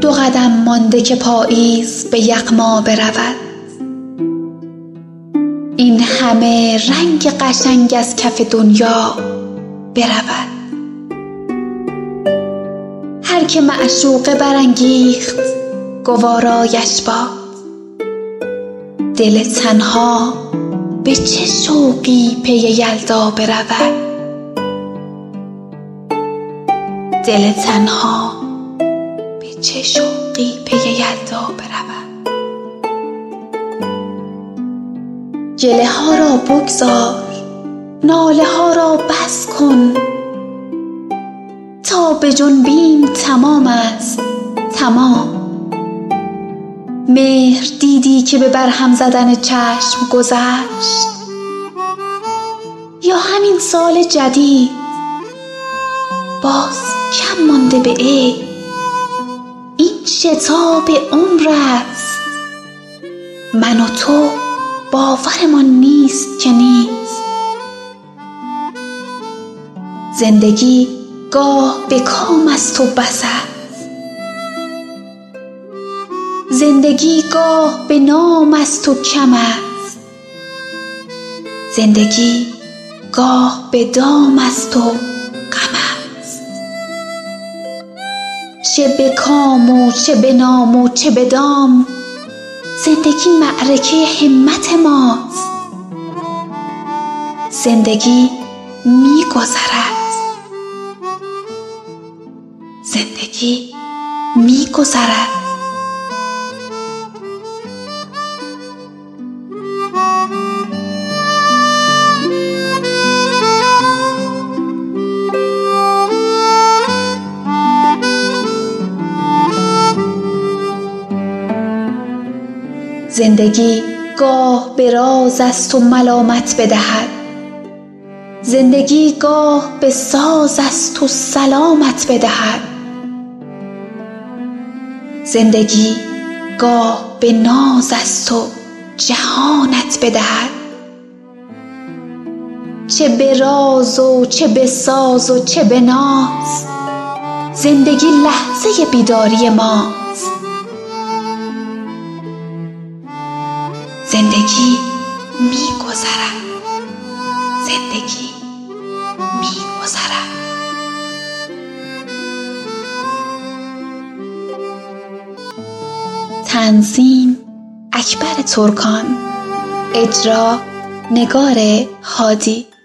2 قدم مانده که پاییز به یغما برود. این همه رنگ قشنگ از کف دنیا برود. هر که معشوقه برانگیخت گوارایش باد. دل تنها به چه شوقی پی یلدا برود. دل تنها به چه شوقی پی یلدا برود. گله ها را بگذار، ناله ها را بس کن. تا به جنبیم تمام است تمام. مهر دیدی که به برهم زدن چشم گذشت، یا همین سال جدید باز کم مانده به عید. این شتاب عمر است، من و تو باورمان نیست که نیست. زندگی گاه به کام است و بس است. زندگی گاه به نام است و کم است. زندگی گاه به دام است و غم است. چه به کام و چه به نام و چه به دام، زندگی معرکه همت ماست. زندگی می گذرد. زندگی می گذرد. زندگی گاه به راز است و ملامت بدهد. زندگی گاه به ساز است و سلامت بدهد. زندگی گاه به ناز است و جهانت بدهد. چه به راز و چه به ساز و چه به ناز، زندگی لحظه بیداری ماست. زندگی می گذرد. زندگی می گذرد. تنظیم اکبر ترکان. اجرا نگار هادی.